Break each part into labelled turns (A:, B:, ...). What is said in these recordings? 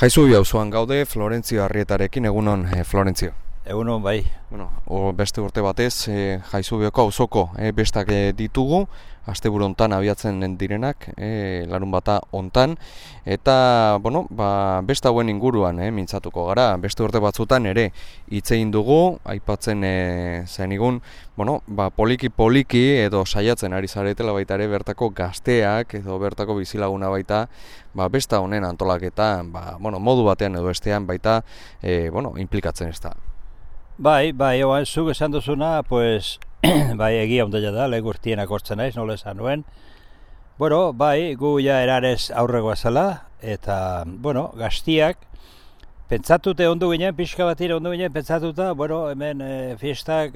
A: Jaizubi auzoan gaude Florentzio Arrietarekin, egunon Florentzio.
B: Egunon bai.
A: Beste urte batez Jaizubioko auzoko bestak ditugu, asteburu hontan abiatzen direnak, larunbata hontan, eta beste hauen inguruan mintzatuko gara. Beste urte batzutan ere hitz egin dugu, aipatzen zenigun, poliki edo saiatzen ari zaretela baita ere bertako gazteak edo bertako bizilaguna baita, besta honen antolaketan, modu batean edo bestean baita implikatzen ez da.
B: Bai, zuk esan duzuna, pues, egia ondela da, lehen gurtien akortzen naiz, nola esan nuen. Gu ja erarez aurregoa zela, eta, gaztiak, pentsatute ondo ginen, pixka batire ondo ginen, pentsatuta, hemen fiestak,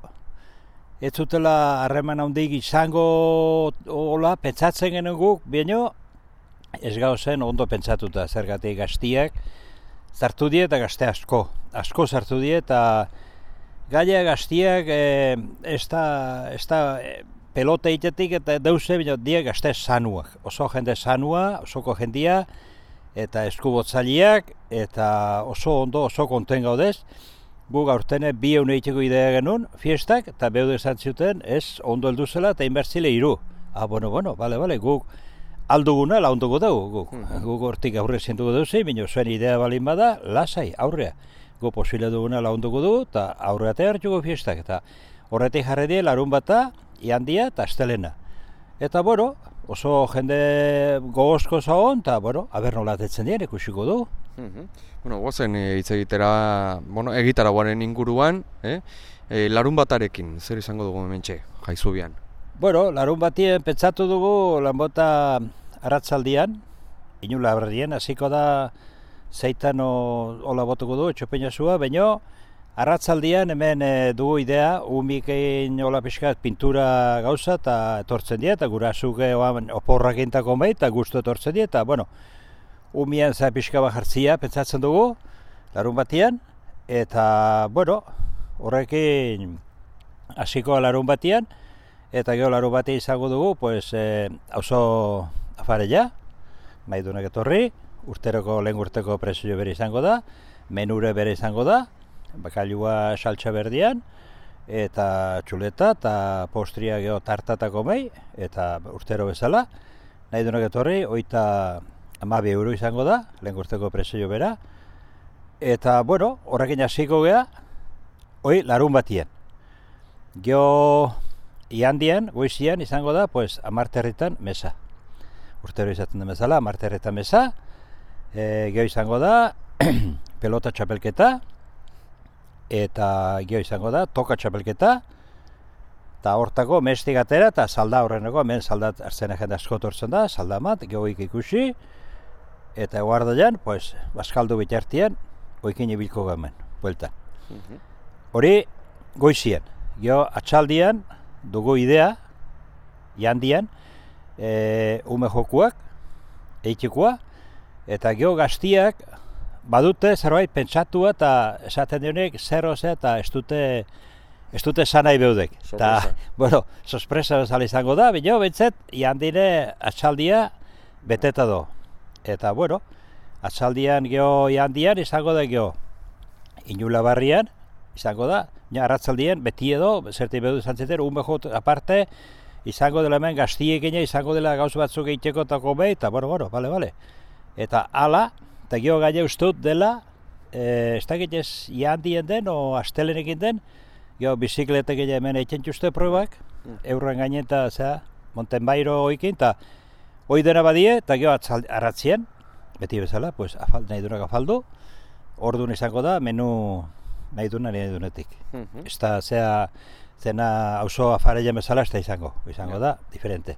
B: ez zutela harreman handik izango hola, pentsatzen genuen guk, baino, ez gauzen ondo pentsatuta, zergatik gaztiak, zartu die eta gazte asko zartu die, eta gaia gaztiak ez da pelota itetik eta deuze, baina die gazte sanuak, oso jende sanua, osoko jendia, eta eskubotzaileak, eta oso ondo, oso konten gaudez. Gu gaurtene 2 egun egiteko idea genuen, fiestak, eta beude esan zuten, ez ondo heldu zela, eta inbertzile 3. Bale, guk alduguna launduko dugu, guk hortik aurre zintuko dugu, baina zuen idea balin bada, lasai, aurrea. Guk posibile duguna launduko dugu, eta aurreatea hartuko fiestak, eta horretik jarri die larun bata, iandia eta astelena. Eta oso jende gogozko zagon, eta aber nola atetzen dien, ikusiko du.
A: Gozen hitz egitera, egitaragoaren inguruan, larun batarekin, zer izango dugu hementxe, Jaizubian?
B: Larun batien pentsatu dugu lanbota arratzaldian, inula berrien, hasiko da zeitan hola botuko du, etxopeñasua, baino arratzaldian hemen dugu idea, umikein hola pixkat pintura gauza eta etortzen die, eta gurasuk oporrak intako mei, eta guztu etortzen die, eta umian za pixka bat jartzia pentsatzen dugu, larun batian, eta horrekin hasiko larun batian, eta gero larun batia izango dugu, auzo afareia, nahi duenak etorri, lehen urteko prezio bere izango da, menure bere izango da, bakailua saltsa berdian, eta txuleta, eta postria gero tartatako mei, eta urtero bezala, nahi duenak etorri, 12 euro izango da, lehen urteko prezio bera, eta horrekin hasiko gea, larun batien. Gero iandian, goizian izango da, 10 mesa. Urtero izaten den bezala, 10 mesa. Gero izango da, pelota txapelketa, eta gero izango da, toka txapelketa, eta hortako mestik atera, eta salda horreneko, hemen saldat hartzen jende asko tortzen da, salda mat, gehoik ikusi, eta guardaian, baskaldu bitartian, oikin ibilko gamen, bueltan. Hori, goizien. Gero, atxaldian, dugu idea, jandian, ume jokuak, eitikoa, eta gero gaztiak badute zerbait pentsatua eta esaten dionek zerrozea eta ez dute sanai beudek. Eta, sorpresa bezala izango da, baina bentzet, jandine atxaldia beteta do. Eta, atxaldian gero jandian izango da gero inula barrian, izango da, arratzaldien beti edo, zerti bedu izan zeten, jot aparte, izango dela hemen gaztiekina, izango dela gauz batzuk egiteko tako behi, eta bale. Eta ala, eta gero gaia ustut dela, ez dakit ez jandien den, o astelenekin den, gero bizikletek hemen egiten txuste probak, eurren gainen eta mountain bairo oikin, eta hoi dena badie, eta gero arratzien, beti bezala, nahi duenak afaldu, orduan izango da, menu nahi duenetik. Ez da, zena auzo afareien bezala ez da izango da, diferente.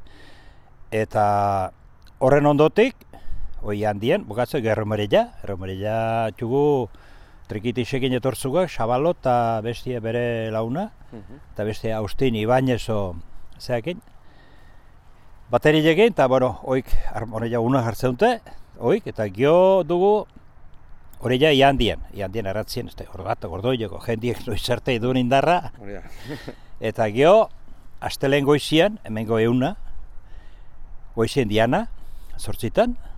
B: Eta horren ondotik, hoi handien, bukatzen erromereia txugu trikitisekin etortzugak, Xabalo eta bestia bere launa, eta bestia Austin Ibañezo zeakin. Baterilekin, eta hoik harmonia una jartzen dute, eta gio dugu hori ja iandien arratzien, hor bat, gordoileko, jendiek noizarte idun indarra. Eta gio, astelen goizian, hemengo euna, goizien diana, 8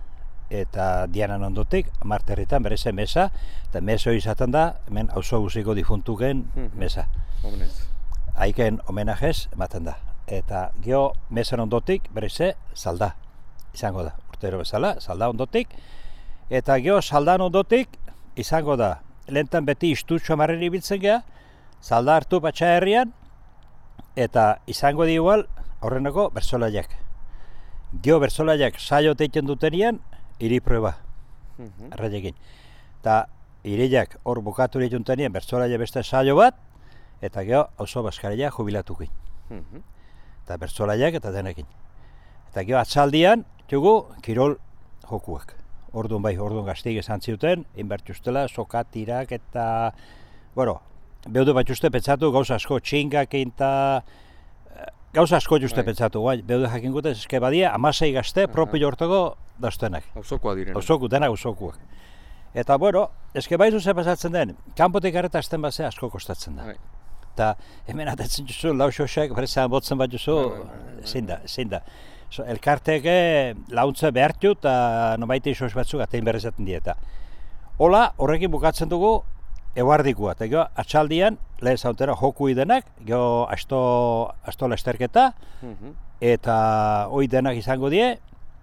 B: eta Dianan ondotik, marterritan bere zen mesa, eta mesa hori izaten da, hemen auzo guziko difuntuken mesa. Haiken homenajez ematen da. Eta geho mesan ondotik bere ze salda izango da. Urtero bezala, salda ondotik. Eta geho saldan ondotik izango da. Lehentan beti istutxo marren ibiltzen geha, salda hartu patxa herrian, eta izango di igual aurreneko bertsolaiak. Geho bertsolaiak saio teiten dutenian, hiri proba, arraiekin. Eta hiriak hor bukatu dituntenien bertsolaia beste saio bat, eta geho auzo baskaria jubilatukin. Eta bertsolaiak eta denekin. Eta geho atzaldian, txugu, kirol jokuak. Orduan gaztik esan ziuten, inbertuztela, sokatirak eta, beudu bat uste pentsatu gauza asko, txingak eta gauza asko uste pentsatu, beudu jakin gute, eske badia, amasei gazte, propio hortako dauztenak.
A: Auzokoa direnak.
B: Auzoku, denak auzokuak. Eta, eske baizu ze pasatzen den, kanpotik arreta azten base asko kostatzen da. Eta hemen atetzen duzu, lau xoxak, berezan botzen bat duzu, zein da. Elkarteke launtze behartu eta nomaite isos batzuk atein berrezaten dieta. Hola, horrekin bukatzen dugu eguardikoa. Eta gero, atxaldian, lehen zauntera joku denak, gero asto lasterketa, eta hoi denak izango die,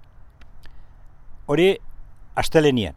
B: hori astelenien.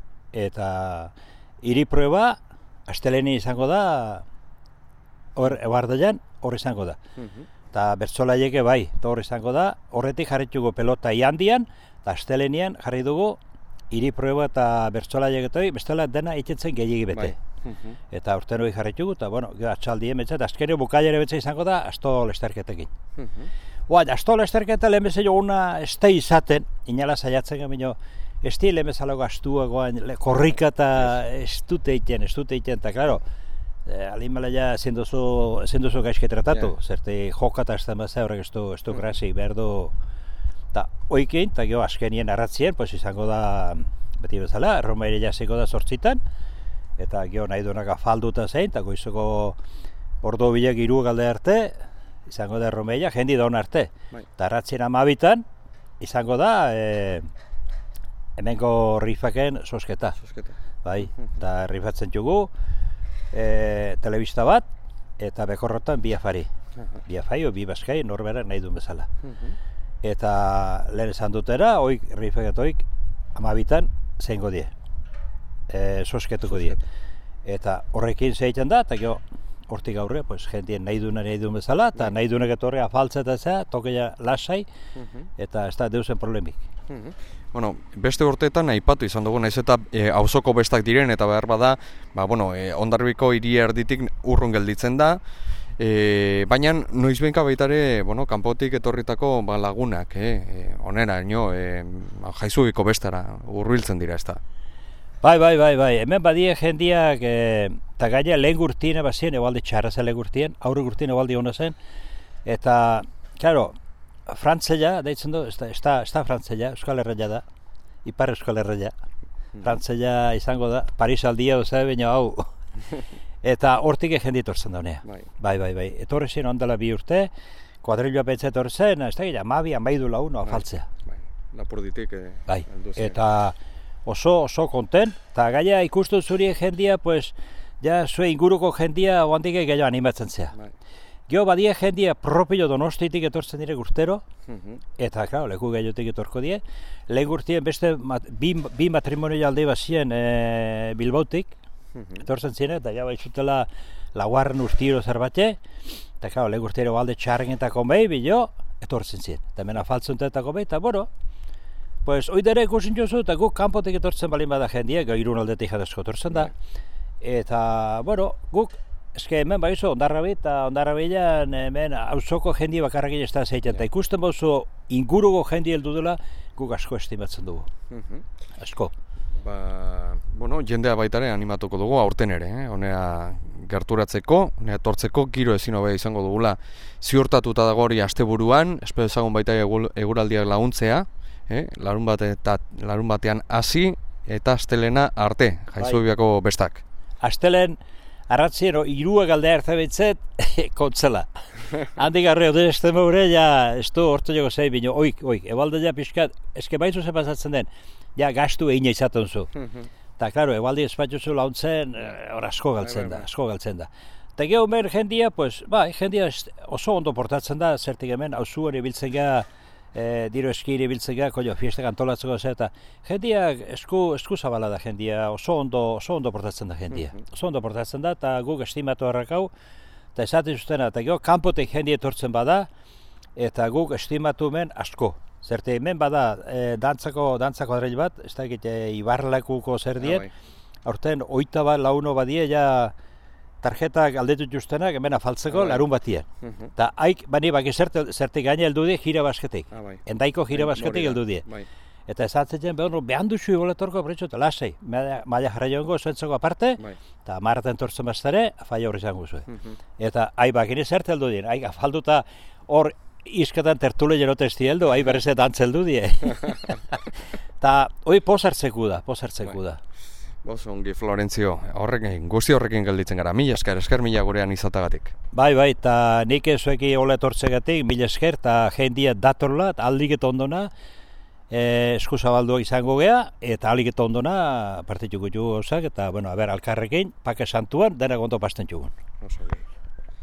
B: Eta hiri proba astelenien izango da, hor eguardian, hor izango da. Eta bertsolaieke bai, hor izango da, horretik jarritugu pelota iandian, eta astelenian jarri dugu hiri proba eta bertsolaiek eta bestela dena itetzen gehiagi bete. Eta urten hori jarritugu, eta gero atxaldien betzat, azkenio bukailere betza izango da, asto lesterketekin. Asto lesterketa lehen bezala una ez da izaten, inala saiatzen gabino, ez di lehen bezalago astuagoan, korrika eta ez dute iten, eta klaro, alimala ja ezin duzu gaizke tratatu, zerte jokata ez da bazea horrek ez du grasi, behar du. Eta oikein, eta gero azkenien arratzien, izango da, beti bezala, Romaire jasiko da 8:00, eta gero nahi duenak afalduta zein, eta goizoko ordu bilak 3 galde arte, izango da Romaire, jendi daun arte. Eta arratzien 12:00 izango da, hemengo rifaken sosketa. Bai, eta rifatzen dugu, telebista bat, eta bekorrotan bi afari. Bi afari o bi baskai, norberak nahi duen bezala. Eta lehen esan dutera, oik rifeketoik 12:00 zeingo die. Sosketuko die. Eta horrekin zeiten da, eta gero hortik aurre, jendien nahi duen bezala, eta nahi duenek etorre afaltzetatzea, tokeia lasai, eta ez da deusen problemik.
A: Beste urteetan aipatu izan dugu, naiz eta auzoko bestak diren, eta behar bada, Hondarribiko hiri erditik urrun gelditzen da, baina noizbenka baitare, kanpotik etorritako lagunak, onera, Jaizubiko bestara hurbiltzen dira, ez da?
B: Bai, hemen badie jendiak, eta gaina lehen gurtien bazien, ebalde txarra zen lehen gurtien, aurre gurtien ebalde hona zen, eta, klaro, Frantzela, deitzen du, ez da Frantzela, Euskal Herria da, Ipar Euskal Herria. Frantzela izango da, Paris aldia doza, baina hau. Eta hortik jende etortzen da honea. Bai. Etorri zen ondala 2 urte, kuadrilloa pentsa etorri zen, ez da gira, 12 laun afaltzea.
A: Lapurditik.
B: Bai, eta oso konten, eta gaia ikustu zuri jendia, zue inguruko jendia oandik gehiago animatzen zea. Gero badie jendia propio Donostitik etortzen dire urtero, eta, klaro, leku gehiotik etorko die. Lehen gurtien beste bi matrimonio alde bazien Bilbautik, etortzen ziren, eta ja baizutela laugarren urtiro zerbate, eta, klaro, lehen gurtiero balde txarrenetako behi, bilo, etortzen ziren. Eta hemen afaltzuntetako behi, eta, oidere ikusin jozu, eta guk kanpotik etortzen balin bada jendia, gero irun aldetik jadazko etortzen da. Eta, guk, eske hemen baizu, Hondarrabi eta Hondarrabian hemen auzoko jendi bakarrakin ez da zeiten, eta ikusten bauzu inguruko jendi heldu dela, guk asko estimatzen dugu. Asko.
A: Jendea baitare animatuko dugu aurten ere, honea gerturatzeko, honea etortzeko, giro ezin hobea izango dugula ziurtatuta dago hori asteburuan, espero ezagun baita eguraldiak laguntzea, larun batean hasi eta astelena arte, Jaizubiako bestak.
B: arratzien, irua galdea ertabetzet, kontzela. Handik garri, ode este maure, ja, ez du hortu jago zei, bino, oik, ebalde ja pixkat, eske baizu ze pasatzen den, ja, gastu egin izaten zu. Eta, klaro, ebaldi espatxuzu launtzen, hor asko galtzen da. Eta geho men jendia, pues, jendia oso ondo portatzen da, zertik hemen, hauzuan ibiltzen ga, diro eskiri ibiltzen ga, fiestak antolatzeko ez, eta jendia esku zabala da jendia, oso ondo portatzen da jendia. Oso ondo portatzen da, eta guk estimatu harrakau, eta esaten zuztena, eta geho, kanpotek jendia etortzen bada, eta guk estimatu men asko. Zerte hemen bada dantzako adreil bat, ez da egite Ibarlekuko zer die, aurten 24 launo badie, ja tarjetak aldetut justenak hemen afaltzeko larun batien. Eta haik, bani baki zertik gaine heldu die gira basketik. Endaiko gira basketik heldu die. Eta esatzen behan duzu iboletorko pretxo, eta lasei, maila jarra joango zuentzako aparte, eta marraten tortzen baztare, faia horri zango zuen. Eta haik bakini zerte heldu dien, haik afalduta hor izketan tertule jerote ez heldu, haik berrez dantz heldu die. Eta hoi pozartzeku da.
A: Ongi, Florentzio, guzti horrekin gelditzen gara, mila esker mila gurean izatagatik.
B: Bai, eta nik ezueki hola etortzegatik, mila esker, eta jendia datorla, aldik eta ondona, eskuzabaldua izango gea, eta aldik eta ondona partituko jugu gauzak, eta, alkarrekin, pake santuan, dena gondo pasten jugun.